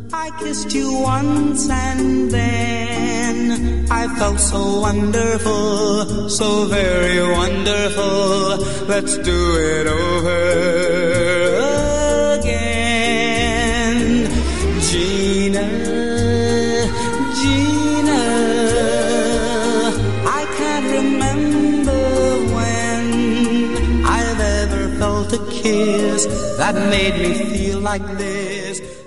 I kissed you once and then I felt so wonderful, so very wonderful. Let's do it over again. Gina, Gina, I can't remember when I've ever felt a kiss that made me feel like this.